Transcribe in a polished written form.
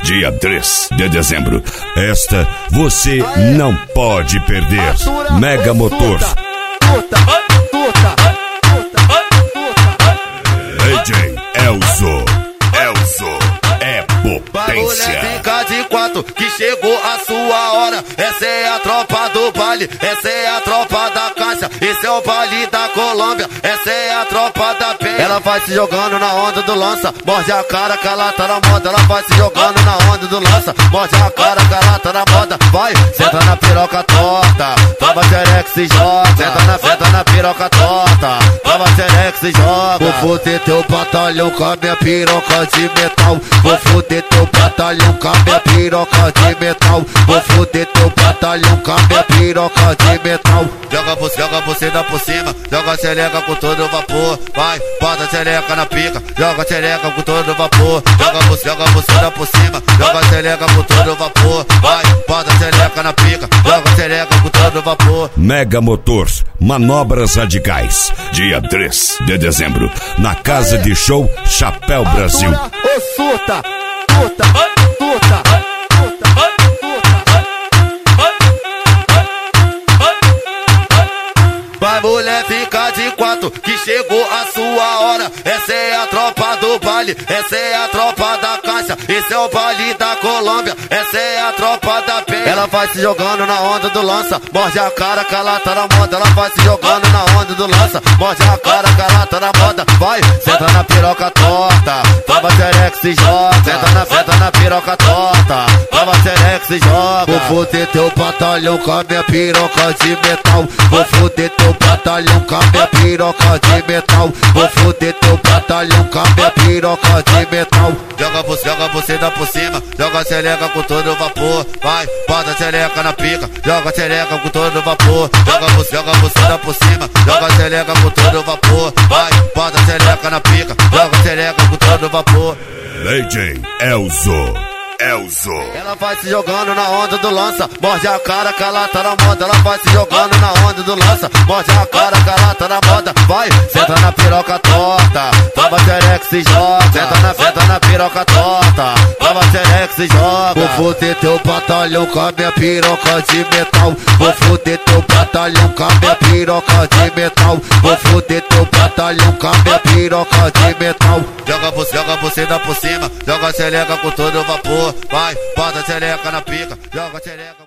dia 3 de dezembro. Esta você não pode perder. Mega Motors. DJ Elzo é potência. Fica de quatro que chegou a sua hora. Essa é a tropa do baile, essa é a tropa da caixa. Esse é o baile da Colômbia, essa é a tropa da penha. Ela vai se jogando na onda do lança, morde a cara que ela tá na moda. Ela vai se jogando na onda do lança, morde a cara que ela tá na moda. Vai, senta na piroca torta, tava xereca se joga. Senta na piroca torta, tava xereca se joga. Vou foder teu batalhão com a minha piroca de metal. Vou foder teu batalhão com a minha piroca de metal. Vou foder teu batalhão com a minha piroca de metal. Joga você dá por cima, joga a xereca com todo vapor. Vai, bota a xereca na pica, joga a xereca com todo vapor. Joga você dá por cima, joga a xereca com todo vapor. Vai, bota a xereca na pica, joga a xereca com todo vapor. Mega Motors, manobras radicais, dia 3 de dezembro, na Casa de Show Chapéu Brasil. Suta. Vai, mulher, fica de quatro que chegou a sua hora. Essa é a tropa do baile, essa é a tropa da caixa. Esse é o baile da Colômbia, essa é a tropa da penha. Ela vai se jogando na onda do lança, morde a cara que ela tá na moda. Ela vai se jogando na onda do lança, morde a cara que ela tá na moda. Vai, senta na piroca torta, tava xereca se joga. Senta na piroca torta, tava xereca se joga. Vou foder teu batalhão com a minha piroca de metal. Vou foder teu batalhão com a minha piroca de metal. Vou foder teu batalhão com a minha piroca de metal. Joga você dá por cima, joga a xereca com todo vapor. Vai, bota a xereca na pica, joga a xereca com todo vapor. Joga você dá por cima, joga a xereca com todo vapor. Vai, bota a xereca na pica, joga a xereca com todo vapor. DJ Elzo. Ela vai se jogando na onda do lança, morde a cara que ela tá na moda. Ela vai se jogando na onda do lança, morde a cara que ela tá na moda. Vai, senta na piroca torta, tava xereca se joga. Senta na piroca torta, tava xereca se joga. Vou foder teu batalhão com a minha piroca de metal. Vou foder teu batalhão com a minha piroca de metal. Vou foder teu batalhão com a minha piroca de metal. Joga você dá por cima, joga a xereca com todo vapor. Vai, bota a xereca na pica, joga a xereca.